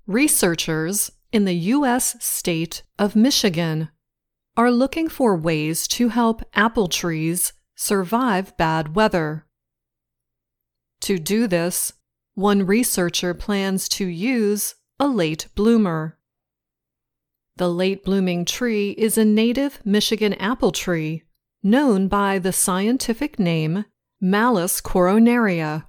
Researchers in the U.S. state of Michigan are looking for ways to help apple trees survive bad weather. To do this, one researcher plans to use a late bloomer. The late blooming tree is a native Michigan apple tree known by the scientific name Malus coronaria.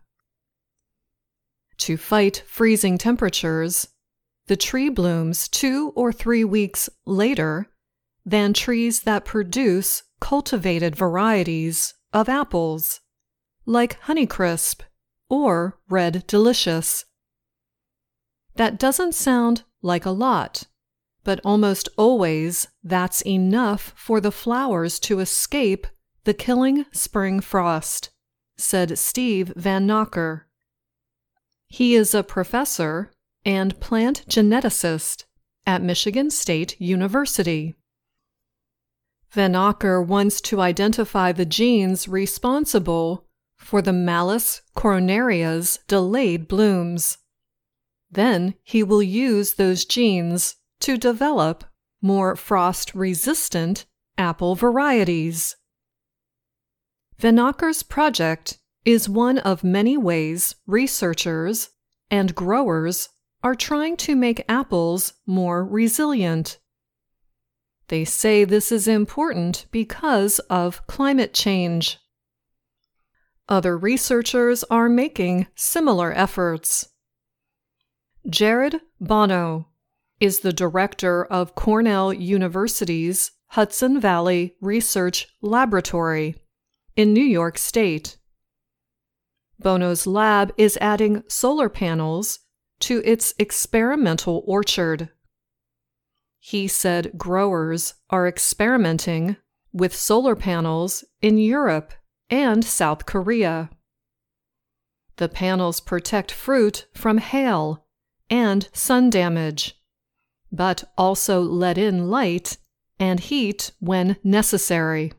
To fight freezing temperatures, the tree blooms 2 or 3 weeks later than trees that produce cultivated varieties of apples, like Honeycrisp or Red Delicious. That doesn't sound like a lot, but almost always that's enough for the flowers to escape the killing spring frost, said Steve Van Nocker. He is a professor and plant geneticist at Michigan State University. Van Nocker wants to identify the genes responsible for the Malus coronaria's delayed blooms. Then he will use those genes to develop more frost-resistant apple varieties. Van Nocker's project is one of many ways researchers and growers are trying to make apples more resilient. They say this is important because of climate change. Other researchers are making similar efforts. Jared Bono is the director of Cornell University's Hudson Valley Research Laboratory in New York State. Bono's lab is adding solar panels to its experimental orchard. He said growers are experimenting with solar panels in Europe and South Korea. The panels protect fruit from hail and sun damage, but also let in light and heat when necessary.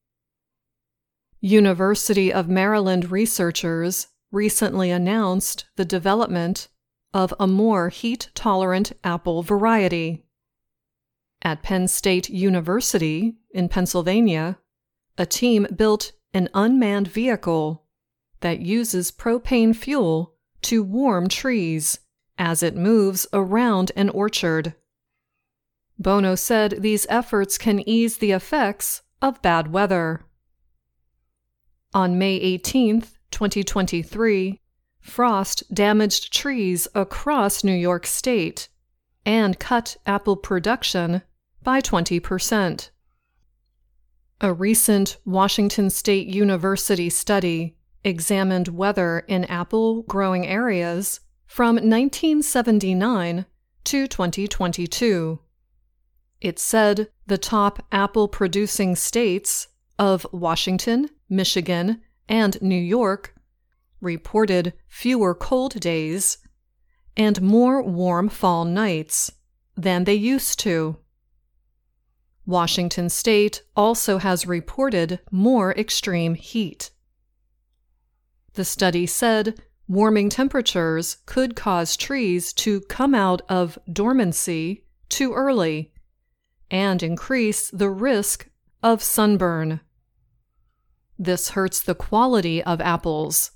University of Maryland researchers recently announced the development of a more heat-tolerant apple variety. At Penn State University in Pennsylvania, a team built an unmanned vehicle that uses propane fuel to warm trees as it moves around an orchard. Bono said these efforts can ease the effects of bad weather. On May 18, 2023, frost damaged trees across New York State and cut apple production by 20%. A recent Washington State University study examined weather in apple-growing areas from 1979 to 2022. It said the top apple-producing states of Washington, Michigan, and New York reported fewer cold days and more warm fall nights than they used to. Washington State also has reported more extreme heat. The study said warming temperatures could cause trees to come out of dormancy too early and increase the risk of sunburn. This hurts the quality of apples.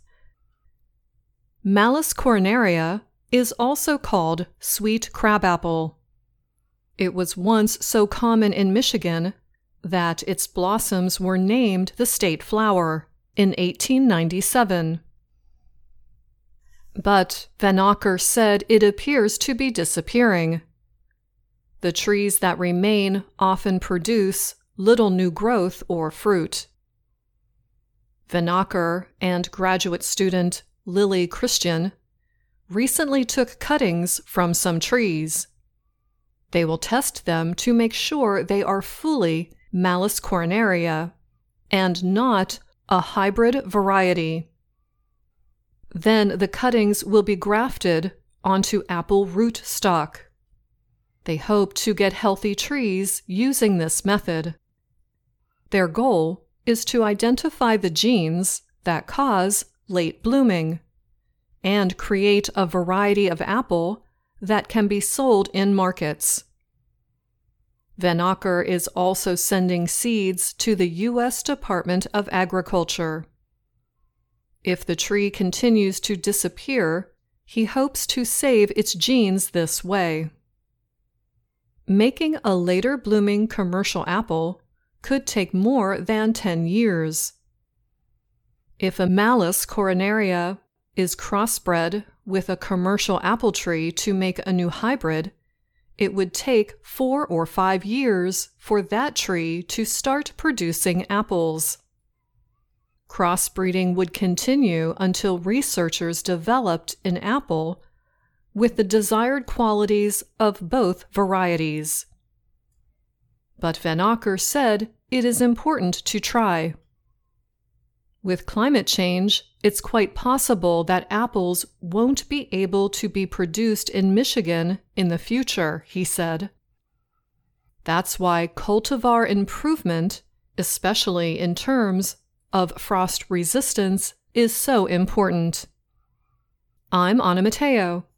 Malus coronaria is also called sweet crabapple. It was once so common in Michigan that its blossoms were named the state flower in 1897. But Van Nocker said it appears to be disappearing. The trees that remain often produce little new growth or fruit. Van Nocker and graduate student Lily Christian recently took cuttings from some trees. They will test them to make sure they are fully Malus coronaria and not a hybrid variety. Then the cuttings will be grafted onto apple root stock. They hope to get healthy trees using this method. Their goal is to identify the genes that cause late blooming and create a variety of apple that can be sold in markets. Van Acker is also sending seeds to the U.S. Department of Agriculture. If the tree continues to disappear, he hopes to save its genes this way. Making a later blooming commercial apple could take more than 10 years. If a Malus coronaria is crossbred with a commercial apple tree to make a new hybrid, it would take 4 or 5 years for that tree to start producing apples. Crossbreeding would continue until researchers developed an apple with the desired qualities of both varieties. But Van Acker said it is important to try. With climate change, it's quite possible that apples won't be able to be produced in Michigan in the future, he said. That's why cultivar improvement, especially in terms of frost resistance, is so important. I'm Anna Matteo.